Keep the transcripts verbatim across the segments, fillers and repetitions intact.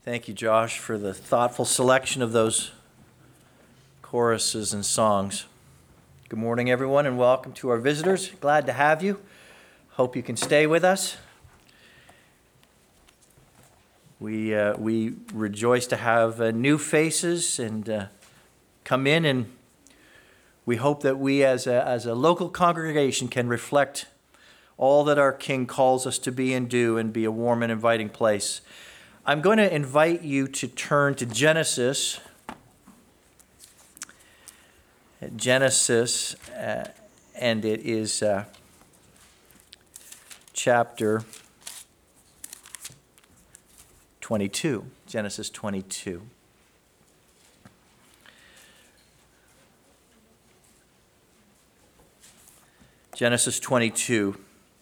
Thank you, Josh, for the thoughtful selection of those choruses and songs. Good morning, everyone, and welcome to our visitors. Glad to have you. Hope you can stay with us. We uh, we rejoice to have uh, new faces and uh, come in, and we hope that we as a, as a local congregation can reflect all that our King calls us to be and do and be a warm and inviting place. I'm going to invite you to turn to Genesis. Genesis, uh, and it is uh, chapter twenty-two. Genesis twenty-two. Genesis twenty-two.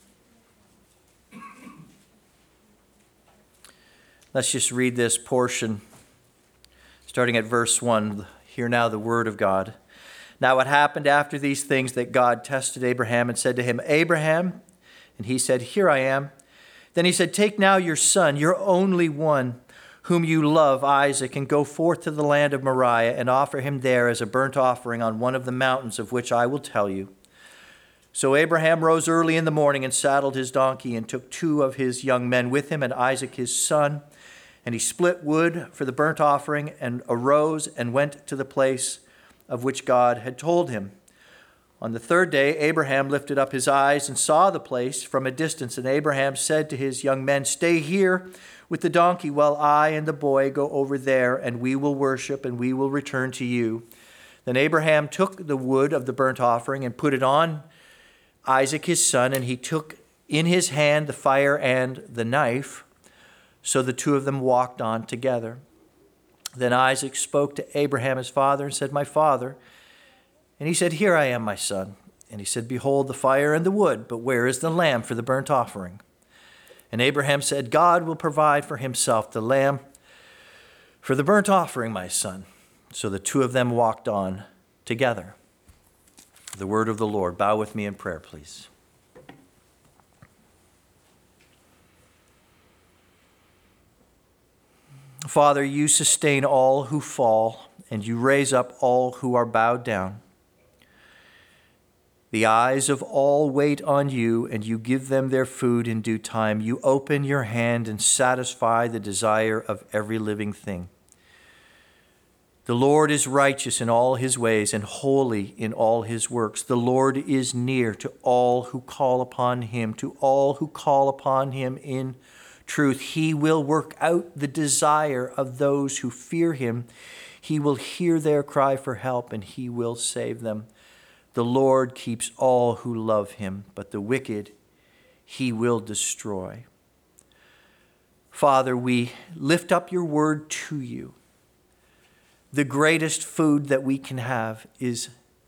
Let's just read this portion, starting at verse one. Hear now the word of God. Now it happened after these things that God tested Abraham and said to him, Abraham, and he said, Here I am. Then he said, Take now your son, your only one, whom you love, Isaac, and go forth to the land of Moriah and offer him there as a burnt offering on one of the mountains of which I will tell you. So Abraham rose early in the morning and saddled his donkey and took two of his young men with him and Isaac his son. And he split wood for the burnt offering and arose and went to the place of which God had told him. On the third day, Abraham lifted up his eyes and saw the place from a distance. And Abraham said to his young men, Stay here with the donkey while I and the boy go over there, and we will worship and we will return to you. Then Abraham took the wood of the burnt offering and put it on Isaac his son, and he took in his hand the fire and the knife. So the two of them walked on together. Then Isaac spoke to Abraham his father and said, My father. And he said, Here I am, my son. And he said, Behold the fire and the wood, but where is the lamb for the burnt offering? And Abraham said, God will provide for himself the lamb for the burnt offering, my son. So the two of them walked on together. The word of the Lord. Bow with me in prayer, please. Father, you sustain all who fall, and you raise up all who are bowed down. The eyes of all wait on you, and you give them their food in due time. You open your hand and satisfy the desire of every living thing. The Lord is righteous in all his ways and holy in all his works. The Lord is near to all who call upon him, to all who call upon him in truth. He will work out the desire of those who fear him. He will hear their cry for help, and he will save them. The Lord keeps all who love him, but the wicked he will destroy. Father, we lift up your word to you. The greatest food that we can have is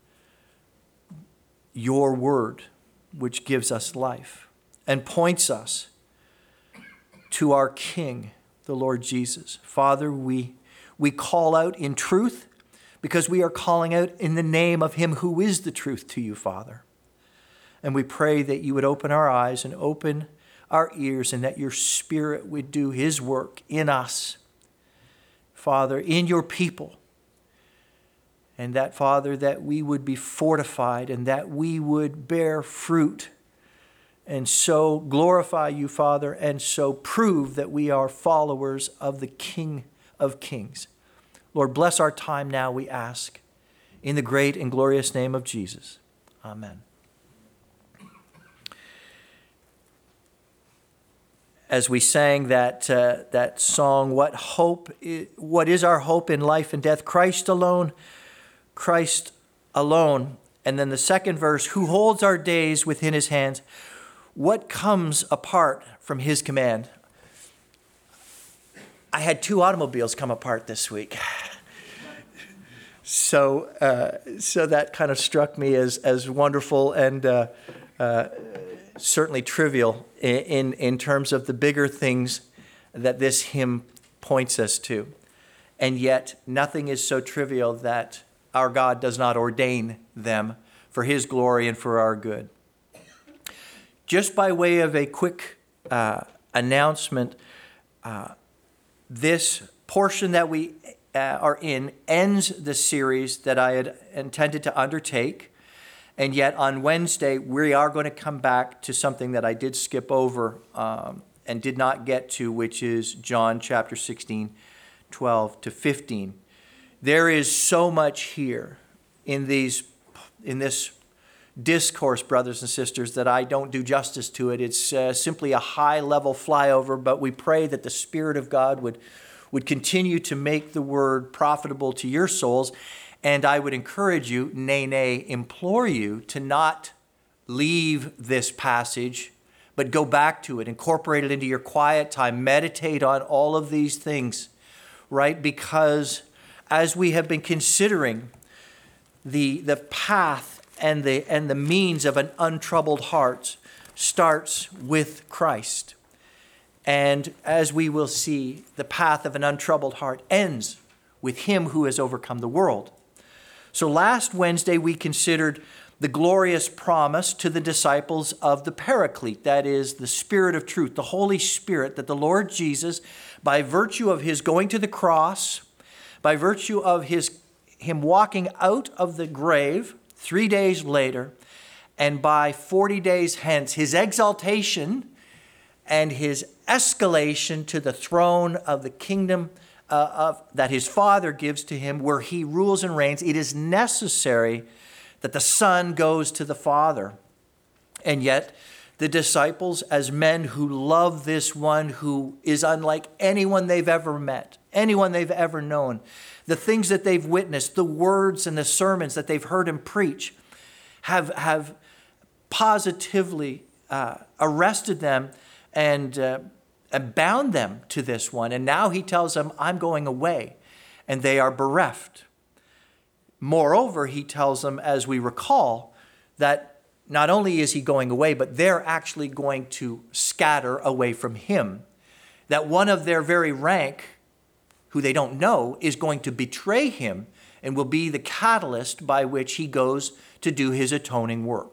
your word, which gives us life and points us to our King, the Lord Jesus. Father, we, we call out in truth because we are calling out in the name of him who is the truth to you, Father. And we pray that you would open our eyes and open our ears, and that your Spirit would do his work in us, Father, in your people. And that, Father, that we would be fortified and that we would bear fruit and so glorify you, Father, and so prove that we are followers of the King of Kings. Lord, bless our time now, we ask, in the great and glorious name of Jesus. Amen. As we sang that uh, that song, what hope? Is, what is our hope in life and death? Christ alone, Christ alone. And then the second verse, who holds our days within his hands? What comes apart from his command? I had two automobiles come apart this week. So uh, so that kind of struck me as, as wonderful and uh, uh, certainly trivial in, in, in terms of the bigger things that this hymn points us to. And yet nothing is so trivial that our God does not ordain them for his glory and for our good. Just by way of a quick uh, announcement, uh, this portion that we uh, are in ends the series that I had intended to undertake. And yet on Wednesday, we are going to come back to something that I did skip over um, and did not get to, which is John chapter sixteen, twelve to fifteen. There is so much here in these, in this discourse, brothers and sisters, that I don't do justice to it. It's uh, simply a high-level flyover, but we pray that the Spirit of God would, would continue to make the word profitable to your souls. And I would encourage you, nay, nay, implore you to not leave this passage, but go back to it, incorporate it into your quiet time, meditate on all of these things, right? Because as we have been considering the, the path and the, and the means of an untroubled heart starts with Christ. And as we will see, the path of an untroubled heart ends with him who has overcome the world. So last Wednesday, we considered the glorious promise to the disciples of the Paraclete, that is, the Spirit of truth, the Holy Spirit, that the Lord Jesus, by virtue of his going to the cross, by virtue of his him walking out of the grave three days later, and by forty days hence, his exaltation and his escalation to the throne of the kingdom Uh, of, that his Father gives to him, where he rules and reigns, it is necessary that the Son goes to the Father. And yet the disciples, as men who love this one who is unlike anyone they've ever met, anyone they've ever known, the things that they've witnessed, the words and the sermons that they've heard him preach, have, have positively uh, arrested them and uh, and bound them to this one. And now he tells them, I'm going away. And they are bereft. Moreover, he tells them, as we recall, that not only is he going away, but they're actually going to scatter away from him. That one of their very rank, who they don't know, is going to betray him and will be the catalyst by which he goes to do his atoning work.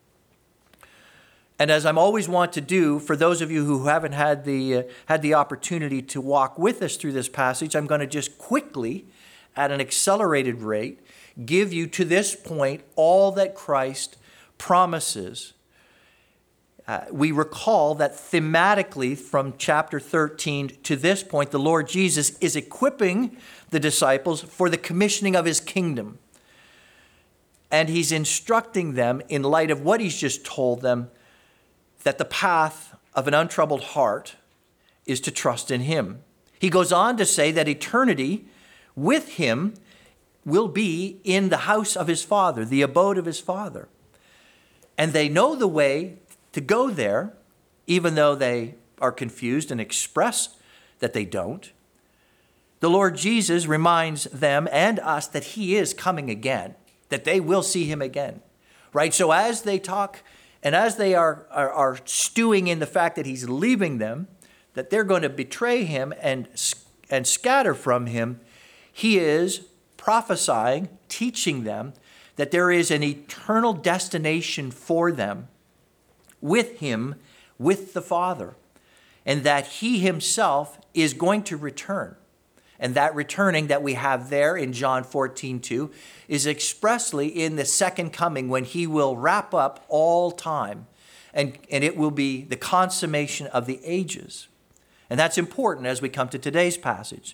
And as I'm always want to do, for those of you who haven't had the, uh, had the opportunity to walk with us through this passage, I'm going to just quickly, at an accelerated rate, give you to this point all that Christ promises. Uh, we recall that thematically from chapter thirteen to this point, the Lord Jesus is equipping the disciples for the commissioning of his kingdom. And he's instructing them, in light of what he's just told them, that the path of an untroubled heart is to trust in him. He goes on to say that eternity with him will be in the house of his Father, the abode of his Father. And they know the way to go there, even though they are confused and express that they don't. The Lord Jesus reminds them and us that he is coming again, that they will see him again, right? So as they talk and as they are, are, are stewing in the fact that he's leaving them, that they're going to betray him and, and scatter from him, he is prophesying, teaching them that there is an eternal destination for them with him, with the Father, and that he himself is going to return. And that returning that we have there in John fourteen two is expressly in the second coming, when he will wrap up all time, and, and it will be the consummation of the ages. And that's important as we come to today's passage.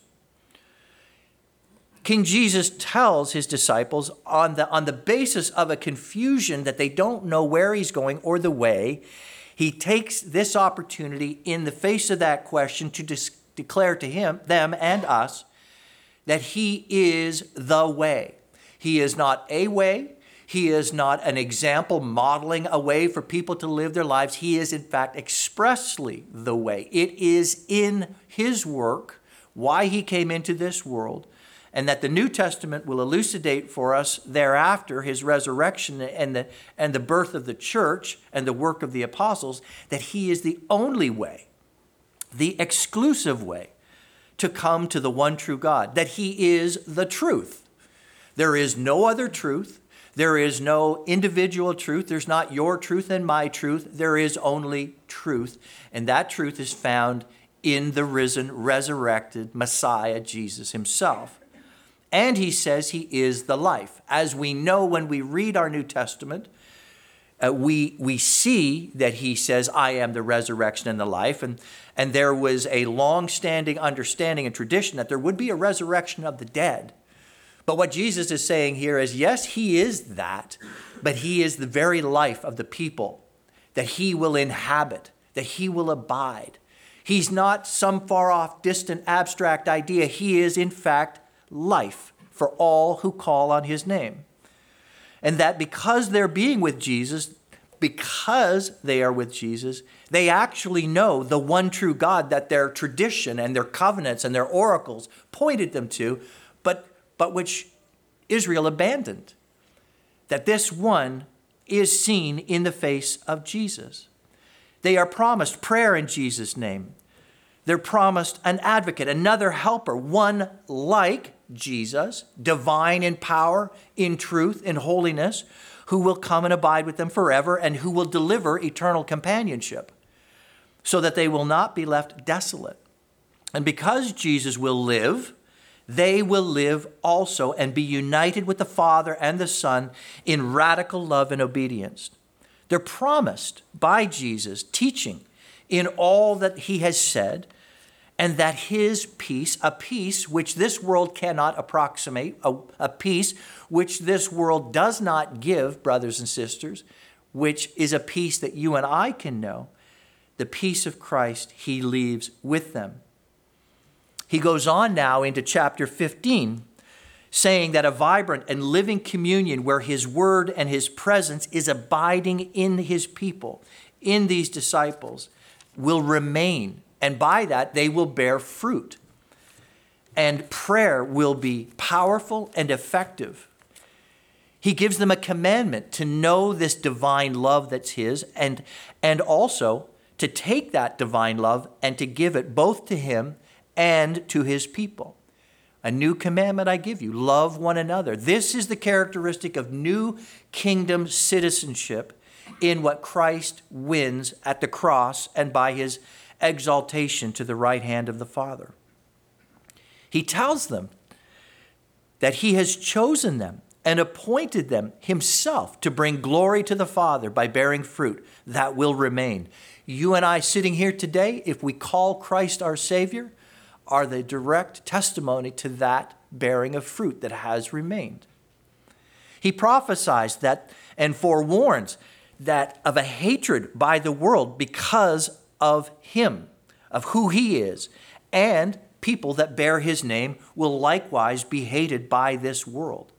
King Jesus tells his disciples, on the, on the basis of a confusion that they don't know where he's going or the way, he takes this opportunity in the face of that question to dis- declare to him, them and us, that he is the way. He is not a way. He is not an example modeling a way for people to live their lives. He is, in fact, expressly the way. It is in his work why he came into this world, and that the New Testament will elucidate for us thereafter his resurrection and the, and the birth of the church and the work of the apostles, that he is the only way, the exclusive way to come to the one true God, that he is the truth. There is no other truth. There is no individual truth. There's not your truth and my truth. There is only truth. And that truth is found in the risen, resurrected Messiah, Jesus himself. And he says he is the life. As we know when we read our New Testament, uh, we, we see that he says, I am the resurrection and the life. And, and there was a long-standing understanding and tradition that there would be a resurrection of the dead. But what Jesus is saying here is, yes, he is that, but he is the very life of the people that he will inhabit, that he will abide. He's not some far-off, distant, abstract idea. He is, in fact, life for all who call on his name. And that because they're being with Jesus, because they are with Jesus, they actually know the one true God that their tradition and their covenants and their oracles pointed them to, but, but which Israel abandoned. That this one is seen in the face of Jesus. They are promised prayer in Jesus' name. They're promised an advocate, another helper, one like Jesus, divine in power, in truth, in holiness, who will come and abide with them forever and who will deliver eternal companionship so that they will not be left desolate. And because Jesus will live, they will live also and be united with the Father and the Son in radical love and obedience. They're promised by Jesus teaching in all that he has said, and that his peace, a peace which this world cannot approximate, a, a peace which this world does not give, brothers and sisters, which is a peace that you and I can know, the peace of Christ he leaves with them. He goes on now into chapter fifteen, saying that a vibrant and living communion where his word and his presence is abiding in his people, in these disciples, will remain. And by that, they will bear fruit. And prayer will be powerful and effective. He gives them a commandment to know this divine love that's his, and, and also to take that divine love and to give it both to him and to his people. A new commandment I give you, love one another. This is the characteristic of new kingdom citizenship in what Christ wins at the cross and by his exaltation to the right hand of the Father. He tells them that he has chosen them and appointed them himself to bring glory to the Father by bearing fruit that will remain. You and I sitting here today, if we call Christ our Savior, are the direct testimony to that bearing of fruit that has remained. He prophesies that and forewarns that of a hatred by the world because of him, of who he is, and people that bear his name will likewise be hated by this world.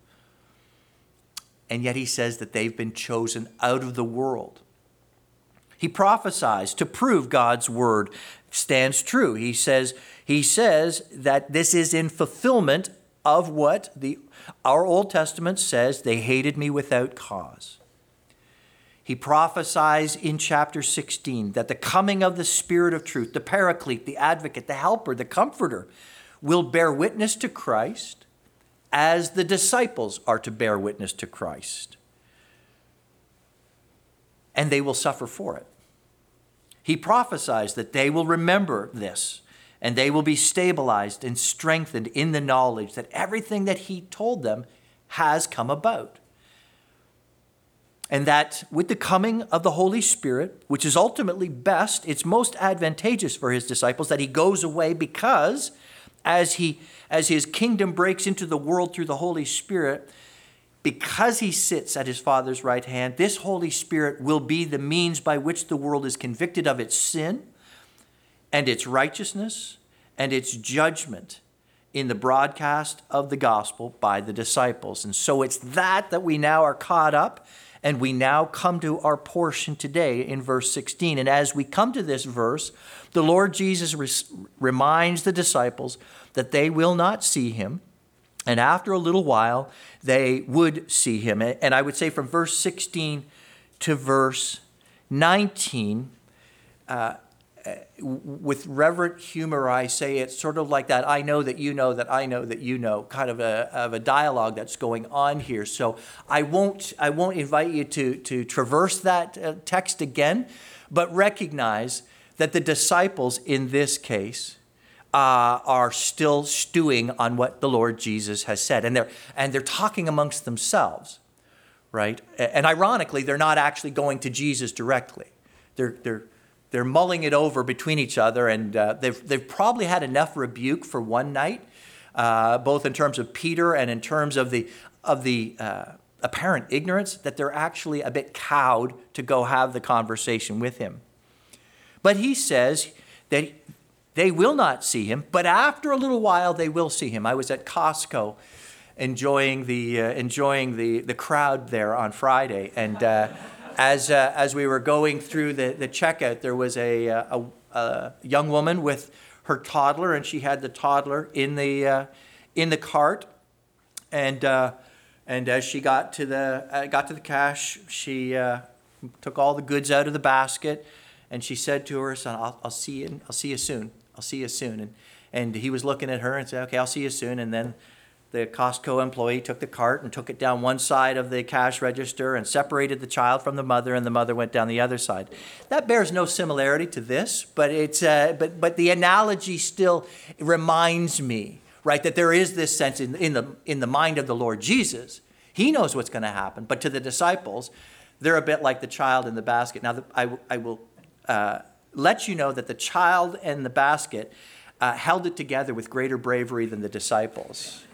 And yet he says that they've been chosen out of the world. He prophesies to prove God's word stands true. He says, he says that this is in fulfillment of what the, our Old Testament says, they hated me without cause. He prophesies in chapter sixteen that the coming of the Spirit of truth, the Paraclete, the Advocate, the Helper, the Comforter, will bear witness to Christ as the disciples are to bear witness to Christ. And they will suffer for it. He prophesies that they will remember this and they will be stabilized and strengthened in the knowledge that everything that he told them has come about. And that with the coming of the Holy Spirit, which is ultimately best, it's most advantageous for his disciples that he goes away because as he, as his kingdom breaks into the world through the Holy Spirit, because he sits at his Father's right hand, this Holy Spirit will be the means by which the world is convicted of its sin and its righteousness and its judgment in the broadcast of the gospel by the disciples. And so it's that that we now are caught up. And we now come to our portion today in verse sixteen. And as we come to this verse, the Lord Jesus re- reminds the disciples that they will not see him. And after a little while, they would see him. And I would say from verse sixteen to verse nineteen, uh, with reverent humor, I say it's sort of like that I know that you know that I know that you know kind of a, of a dialogue that's going on here. So I won't I won't invite you to, to traverse that uh, text again, but recognize that the disciples in this case uh, are still stewing on what the Lord Jesus has said. And they're, and they're talking amongst themselves, right? And ironically, they're not actually going to Jesus directly. They're, they're, they're mulling it over between each other, and uh, they've, they've probably had enough rebuke for one night, uh, both in terms of Peter and in terms of the, of the uh, apparent ignorance, that they're actually a bit cowed to go have the conversation with him. But he says that they will not see him, but after a little while they will see him. I was at Costco enjoying the uh, enjoying the, the crowd there on Friday, and uh, as uh, as we were going through the, the checkout, there was a, a, a young woman with her toddler, and she had the toddler in the uh, in the cart, and uh, and as she got to the uh, got to the cash, she uh, took all the goods out of the basket. And she said to her son, I'll, I'll see you. I'll see you soon. I'll see you soon. And and he was looking at her and said, okay, I'll see you soon. And then the Costco employee took the cart and took it down one side of the cash register and separated the child from the mother, and the mother went down the other side. That bears no similarity to this, but it's uh, but but the analogy still reminds me, right, that there is this sense in, in the in the mind of the Lord Jesus. He knows what's going to happen, but to the disciples, they're a bit like the child in the basket. Now, the, I I will. Uh, let you know that the child and the basket uh, held it together with greater bravery than the disciples.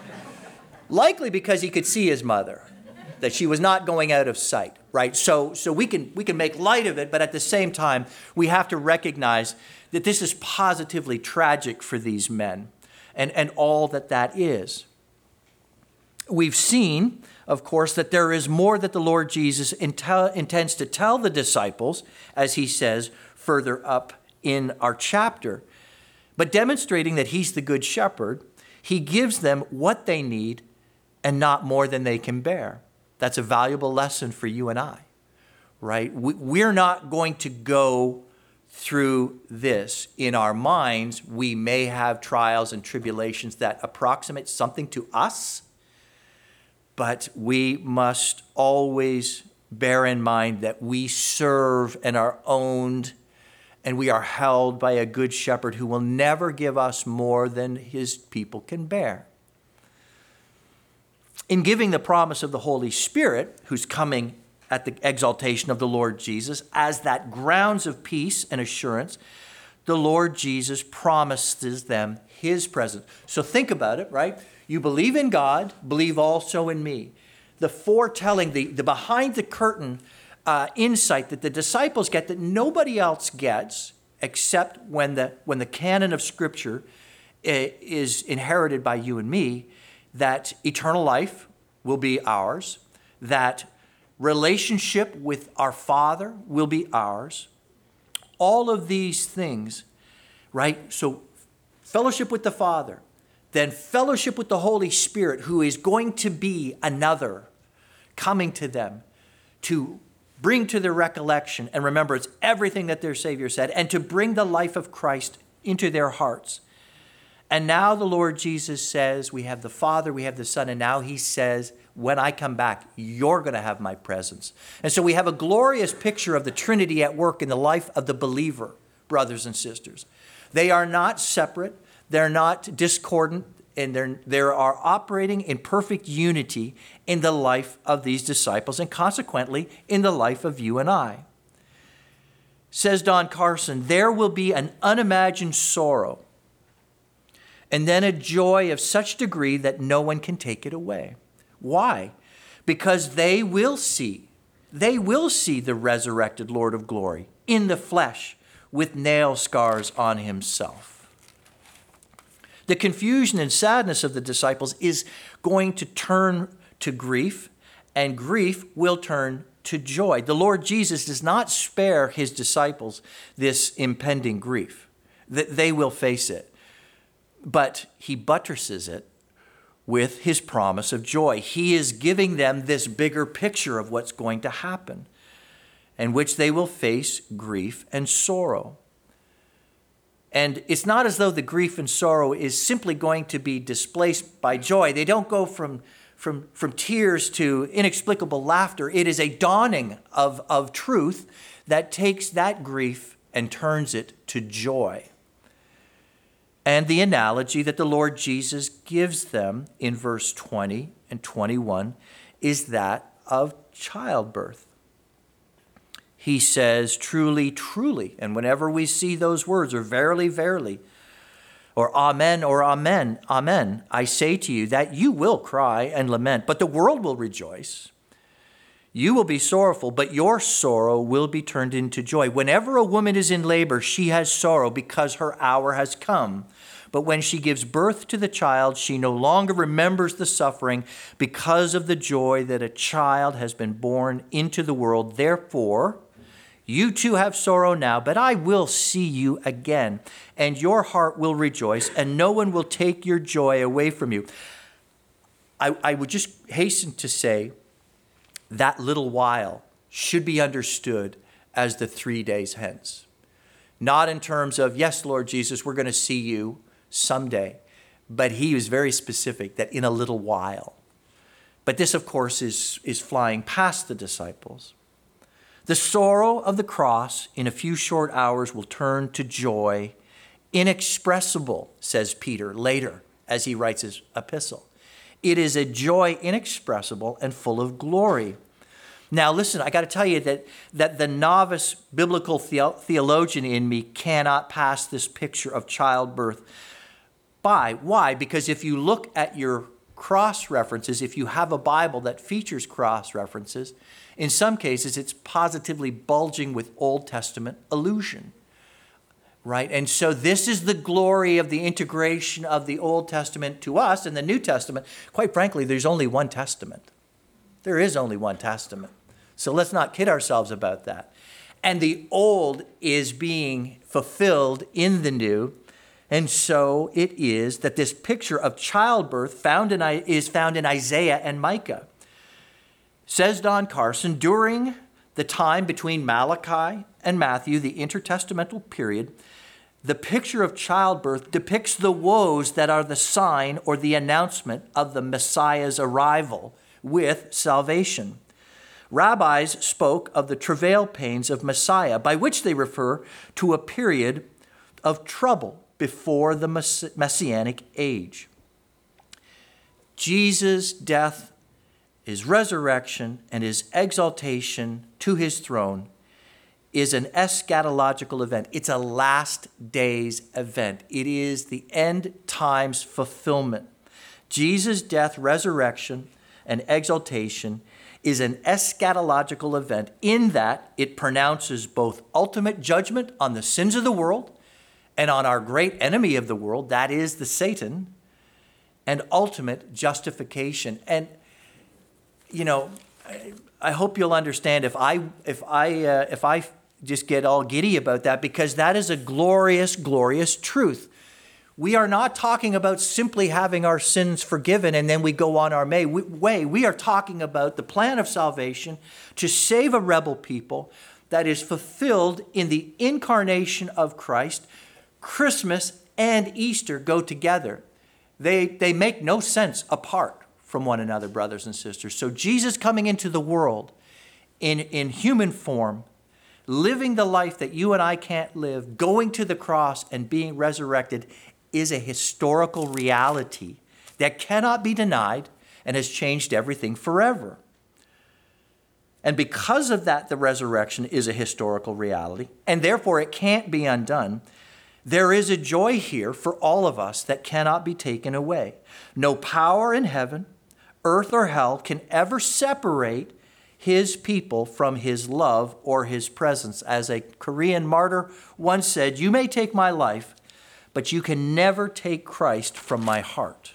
Likely because he could see his mother, that she was not going out of sight, right? So, so we can we can make light of it, but at the same time, we have to recognize that this is positively tragic for these men, and, and all that that is. We've seen, of course, that there is more that the Lord Jesus intel- intends to tell the disciples, as he says further up in our chapter. But demonstrating that he's the good shepherd, he gives them what they need and not more than they can bear. That's a valuable lesson for you and I, right? We're not going to go through this in our minds. We may have trials and tribulations that approximate something to us, but we must always bear in mind that we serve and are owned, and we are held by a good shepherd who will never give us more than his people can bear. In giving the promise of the Holy Spirit, who's coming at the exaltation of the Lord Jesus, as that grounds of peace and assurance, the Lord Jesus promises them his presence. So think about it, right? You believe in God, believe also in me. The foretelling, the, the behind the curtain uh, insight that the disciples get that nobody else gets, except when the, when the canon of Scripture is inherited by you and me, that eternal life will be ours, that relationship with our Father will be ours. All of these things, right? So fellowship with the Father, then fellowship with the Holy Spirit, who is going to be another coming to them to bring to their recollection and remembrance everything that their Savior said, and to bring the life of Christ into their hearts. And now the Lord Jesus says, we have the Father, we have the Son, and now he says, when I come back, you're going to have my presence. And so we have a glorious picture of the Trinity at work in the life of the believer, brothers and sisters. They are not separate. They're not discordant, and they're, they are operating in perfect unity in the life of these disciples, and consequently in the life of you and I. Says Don Carson, there will be an unimagined sorrow, and then a joy of such degree that no one can take it away. Why? Because they will see, they will see the resurrected Lord of glory in the flesh with nail scars on himself. The confusion and sadness of the disciples is going to turn to grief, and grief will turn to joy. The Lord Jesus does not spare his disciples this impending grief. They will face it, but he buttresses it with his promise of joy. He is giving them this bigger picture of what's going to happen, in which they will face grief and sorrow. And it's not as though the grief and sorrow is simply going to be displaced by joy. They don't go from, from, from tears to inexplicable laughter. It is a dawning of, of truth that takes that grief and turns it to joy. And the analogy that the Lord Jesus gives them in verse twenty and twenty-one is that of childbirth. He says, truly, truly. And whenever we see those words, or verily, verily, or amen, or amen, amen, I say to you that you will cry and lament, but the world will rejoice. You will be sorrowful, but your sorrow will be turned into joy. Whenever a woman is in labor, she has sorrow because her hour has come. But when she gives birth to the child, she no longer remembers the suffering because of the joy that a child has been born into the world. Therefore, you too have sorrow now, but I will see you again, and your heart will rejoice, and no one will take your joy away from you. I, I would just hasten to say that little while should be understood as the three days hence. Not in terms of, yes, Lord Jesus, we're going to see you someday. But he was very specific that in a little while. But this, of course, is, is flying past the disciples. The sorrow of the cross in a few short hours will turn to joy, inexpressible, says Peter later as he writes his epistle. It is a joy inexpressible and full of glory. Now, listen, I got to tell you that, that the novice biblical the- theologian in me cannot pass this picture of childbirth by. Why? Because if you look at your cross references, if you have a Bible that features cross references, in some cases it's positively bulging with Old Testament allusion. Right? And so this is the glory of the integration of the Old Testament to us and the New Testament. Quite frankly, there's only one Testament. There is only one Testament. So let's not kid ourselves about that. And the old is being fulfilled in the new. And so it is that this picture of childbirth found in, is found in Isaiah and Micah. Says Don Carson, during the time between Malachi and Matthew, the intertestamental period, the picture of childbirth depicts the woes that are the sign or the announcement of the Messiah's arrival with salvation. Rabbis spoke of the travail pains of Messiah, by which they refer to a period of trouble before the Messianic age. Jesus' death, his resurrection, and his exaltation to his throne is an eschatological event. It's a last days event. It is the end times fulfillment. Jesus' death, resurrection, and exaltation is an eschatological event in that it pronounces both ultimate judgment on the sins of the world and on our great enemy of the world, that is the Satan, and ultimate justification. And, you know, I, I hope you'll understand if I, if I, uh, if I just get all giddy about that, because that is a glorious, glorious truth. We are not talking about simply having our sins forgiven and then we go on our way. We are talking about the plan of salvation to save a rebel people that is fulfilled in the incarnation of Christ. Christmas and Easter go together. They, they make no sense apart from one another, brothers and sisters. So Jesus coming into the world in, in human form, living the life that you and I can't live, going to the cross and being resurrected is a historical reality that cannot be denied and has changed everything forever. And because of that, the resurrection is a historical reality, and therefore it can't be undone. There is a joy here for all of us that cannot be taken away. No power in heaven, earth, or hell can ever separate his people from his love or his presence. As a Korean martyr once said, "You may take my life, but you can never take Christ from my heart."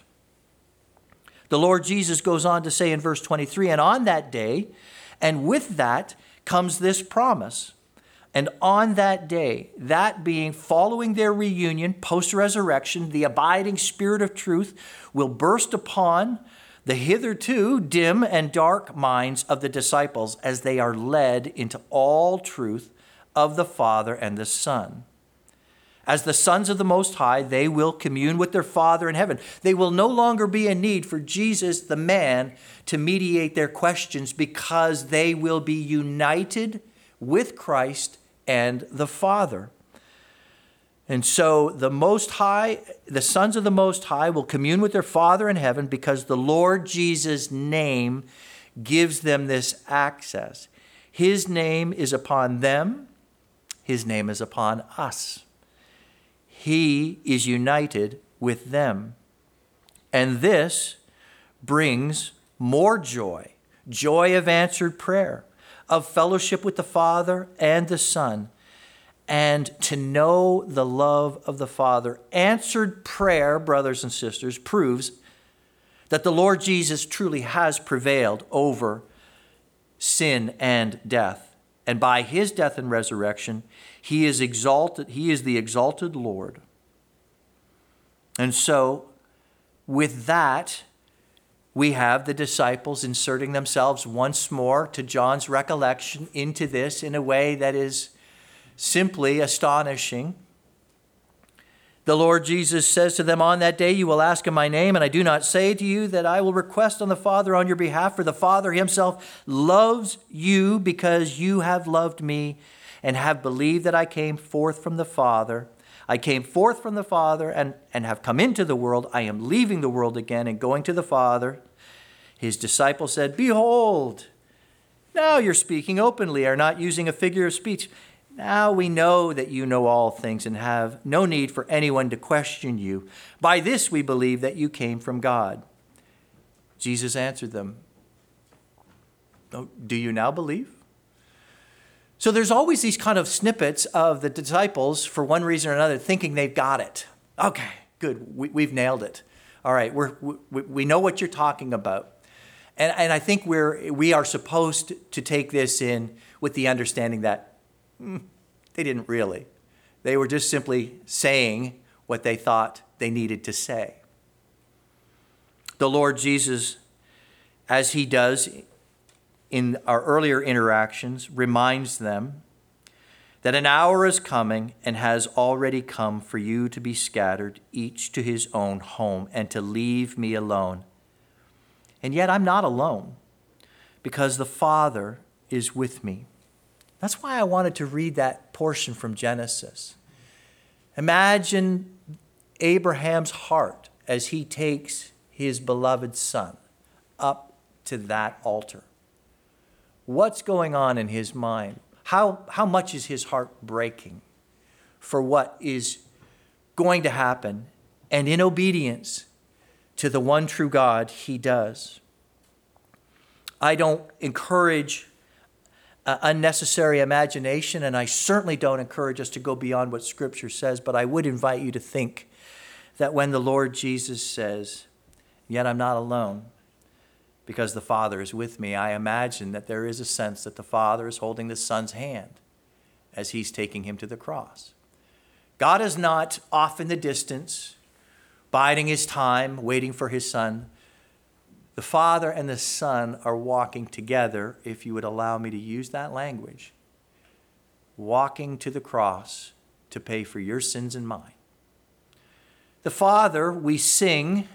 The Lord Jesus goes on to say in verse twenty-three, "And on that day, and with that comes this promise. And on that day," that being following their reunion, post-resurrection, "the abiding Spirit of truth will burst upon the hitherto dim and dark minds of the disciples as they are led into all truth of the Father and the Son. As the sons of the Most High, they will commune with their Father in heaven. They will no longer be in need for Jesus, the man, to mediate their questions because they will be united with Christ and the Father. And so the Most High, the sons of the Most High will commune with their Father in heaven because the Lord Jesus' name gives them this access. His name is upon them. His name is upon us. He is united with them. And this brings more joy, joy of answered prayer, of fellowship with the Father and the Son, and to know the love of the Father. Answered prayer, brothers and sisters, proves that the Lord Jesus truly has prevailed over sin and death. And by his death and resurrection, he is exalted. He is the exalted Lord. And so, with that, we have the disciples inserting themselves once more to John's recollection into this in a way that is simply astonishing. The Lord Jesus says to them, on that day you will ask in my name, and I do not say to you that I will request on the Father on your behalf, for the Father himself loves you because you have loved me and have believed that I came forth from the Father. I came forth from the Father and, and have come into the world. I am leaving the world again and going to the Father. His disciples said, behold, now you're speaking openly, are not using a figure of speech. Now we know that you know all things and have no need for anyone to question you. By this we believe that you came from God. Jesus answered them, oh, do you now believe? So there's always these kind of snippets of the disciples, for one reason or another, thinking they've got it. Okay, good, we, we've nailed it. All right, we're, we, we know what you're talking about. And, and I think we're, we are supposed to take this in with the understanding that mm, they didn't really. They were just simply saying what they thought they needed to say. The Lord Jesus, as he does in our earlier interactions, reminds them that an hour is coming and has already come for you to be scattered, each to his own home, and to leave me alone. And yet I'm not alone, because the Father is with me. That's why I wanted to read that portion from Genesis. Imagine Abraham's heart as he takes his beloved son up to that altar. What's going on in his mind? How, how much is his heart breaking for what is going to happen? And in obedience to the one true God, he does. I don't encourage uh, unnecessary imagination, and I certainly don't encourage us to go beyond what Scripture says, but I would invite you to think that when the Lord Jesus says, yet I'm not alone, because the Father is with me, I imagine that there is a sense that the Father is holding the Son's hand as he's taking him to the cross. God is not off in the distance, biding his time, waiting for his Son. The Father and the Son are walking together, if you would allow me to use that language, walking to the cross to pay for your sins and mine. The Father, we sing,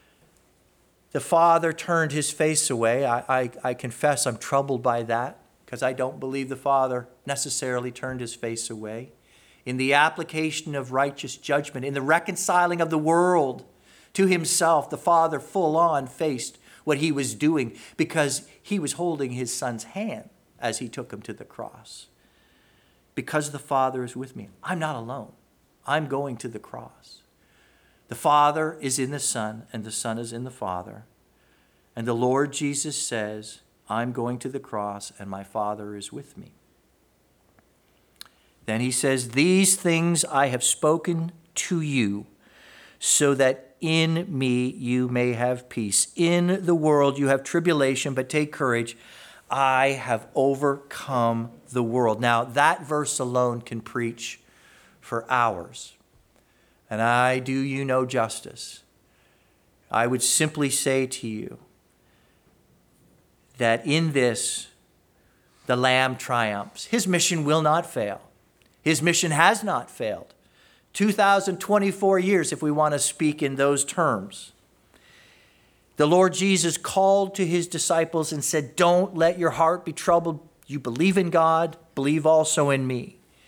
the Father turned his face away. I, I, I confess I'm troubled by that, because I don't believe the Father necessarily turned his face away. In the application of righteous judgment, in the reconciling of the world to himself, the Father full on faced what he was doing, because he was holding his Son's hand as he took him to the cross. Because the Father is with me, I'm not alone. I'm going to the cross. The Father is in the Son, and the Son is in the Father. And the Lord Jesus says, I'm going to the cross, and my Father is with me. Then he says, these things I have spoken to you, so that in me you may have peace. In the world you have tribulation, but take courage. I have overcome the world. Now, that verse alone can preach for hours. And I do you no justice. I would simply say to you that in this, the Lamb triumphs. His mission will not fail. His mission has not failed. two thousand twenty-four years, if we want to speak in those terms. The Lord Jesus called to his disciples and said, don't let your heart be troubled. You believe in God, believe also in me.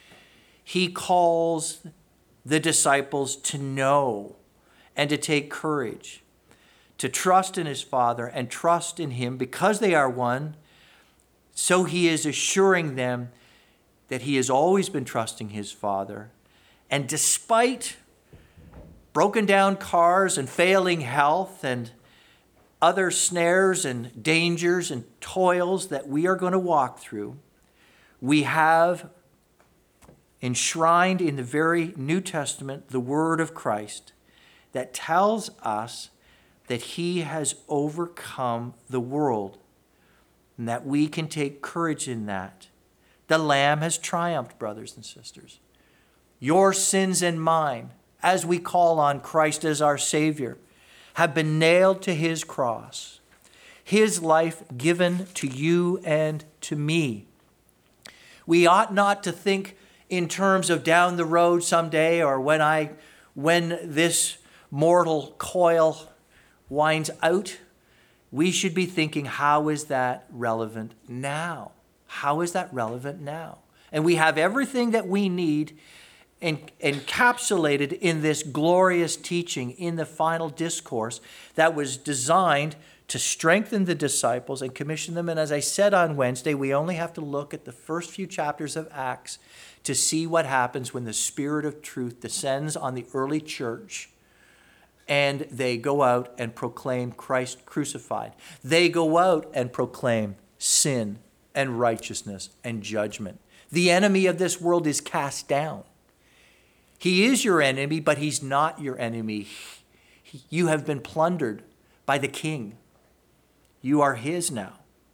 he calls the disciples to know and to take courage, to trust in his Father and trust in him because they are one. So he is assuring them that he has always been trusting his Father. And despite broken down cars and failing health and other snares and dangers and toils that we are going to walk through, we have enshrined in the very New Testament the word of Christ that tells us that he has overcome the world and that we can take courage in that. The Lamb has triumphed, brothers and sisters. Your sins and mine, as we call on Christ as our Savior, have been nailed to his cross. His life given to you and to me. We ought not to think in terms of down the road someday or when I, when this mortal coil winds out. We should be thinking, how is that relevant now? How is that relevant now? And we have everything that we need en- encapsulated in this glorious teaching in the final discourse that was designed to strengthen the disciples and commission them. And as I said on Wednesday, we only have to look at the first few chapters of Acts to see what happens when the Spirit of truth descends on the early church and they go out and proclaim Christ crucified. They go out and proclaim sin and righteousness and judgment. The enemy of this world is cast down. He is your enemy, but he's not your enemy. You have been plundered by the King. You are his now.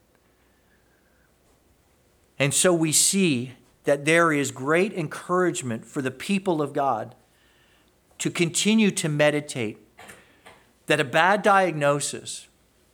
And so we see that there is great encouragement for the people of God to continue to meditate that a bad diagnosis,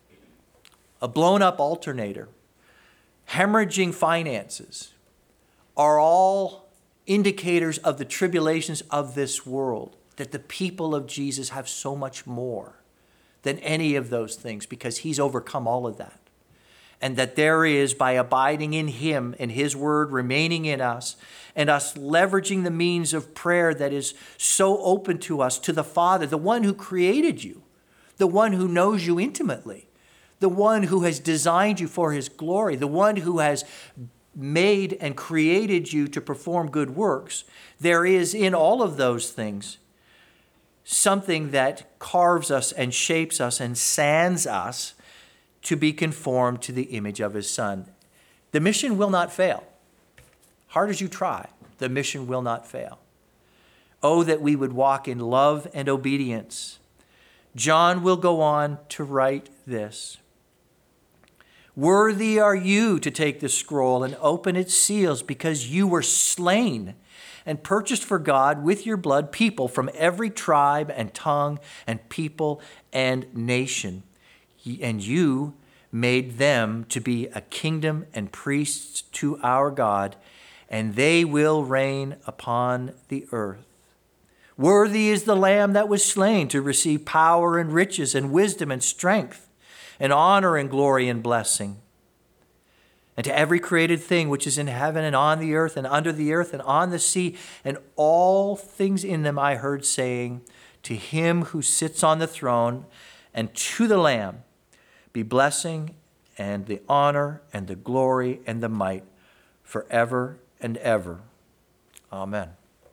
a blown up alternator, hemorrhaging finances are all indicators of the tribulations of this world, that the people of Jesus have so much more than any of those things because he's overcome all of that. And that there is, by abiding in him and his word remaining in us and us leveraging the means of prayer that is so open to us, to the Father, the one who created you, the one who knows you intimately, the one who has designed you for his glory, the one who has made and created you to perform good works. There is in all of those things something that carves us and shapes us and sands us to be conformed to the image of his Son. The mission will not fail. Hard as you try, the mission will not fail. Oh, that we would walk in love and obedience. John will go on to write this. Worthy are you to take the scroll and open its seals, because you were slain and purchased for God with your blood people from every tribe and tongue and people and nation. And you made them to be a kingdom and priests to our God, and they will reign upon the earth. Worthy is the Lamb that was slain to receive power and riches and wisdom and strength and honor and glory and blessing. And to every created thing which is in heaven and on the earth and under the earth and on the sea and all things in them, I heard saying, to him who sits on the throne and to the Lamb be blessing and the honor and the glory and the might forever and ever. Amen.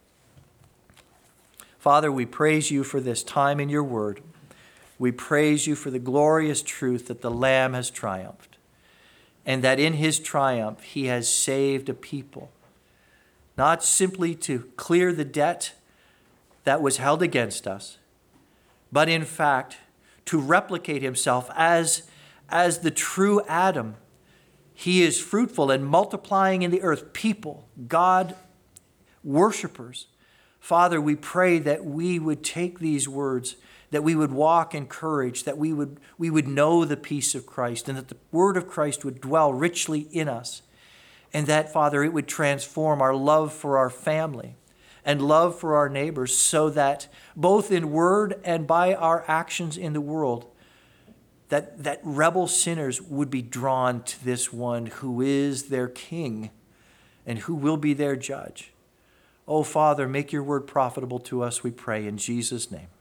Father, we praise you for this time in your word. We praise you for the glorious truth that the Lamb has triumphed, and that in his triumph he has saved a people, not simply to clear the debt that was held against us, but in fact to replicate himself as, as the true Adam. He is fruitful and multiplying in the earth people, God worshipers. Father, we pray that we would take these words, that we would walk in courage, that we would, we would know the peace of Christ, and that the word of Christ would dwell richly in us. And that, Father, it would transform our love for our family and love for our neighbors, so that both in word and by our actions in the world, that, that rebel sinners would be drawn to this one who is their King and who will be their judge. Oh, Father, make your word profitable to us, we pray in Jesus' name.